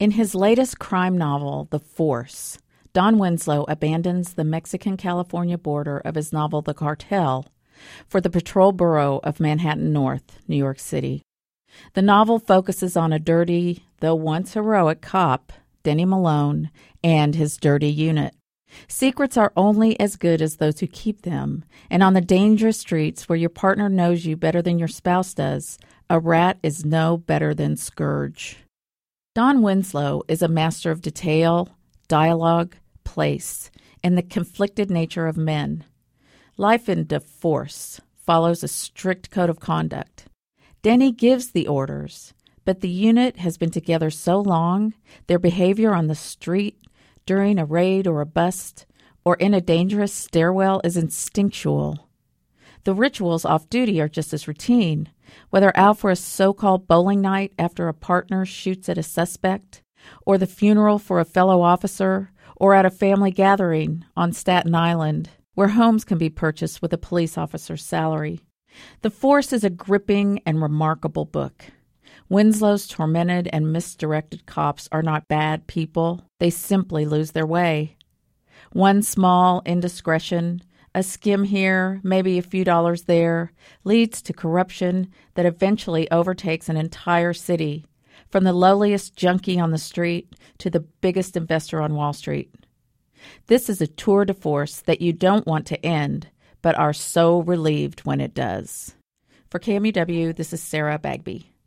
In his latest crime novel, The Force, Don Winslow abandons the Mexican-California border of his novel The Cartel for the Patrol Bureau of Manhattan North, New York City. The novel focuses on a dirty, though once heroic cop, Denny Malone, and his dirty unit. Secrets are only as good as those who keep them, and on the dangerous streets where your partner knows you better than your spouse does, a rat is no better than Scourge. Don Winslow is a master of detail, dialogue, place, and the conflicted nature of men. Life in The Force follows a strict code of conduct. Denny gives the orders, but the unit has been together so long, their behavior on the street, during a raid or a bust, or in a dangerous stairwell is instinctual. The rituals off duty are just as routine, whether out for a so-called bowling night after a partner shoots at a suspect, or the funeral for a fellow officer, or at a family gathering on Staten Island, where homes can be purchased with a police officer's salary. The Force is a gripping and remarkable book. Winslow's tormented and misdirected cops are not bad people. They simply lose their way. One small indiscretion, a skim here, maybe a few dollars there, leads to corruption that eventually overtakes an entire city, from the lowliest junkie on the street to the biggest investor on Wall Street. This is a tour de force that you don't want to end, but are so relieved when it does. For KMUW, this is Sarah Bagby.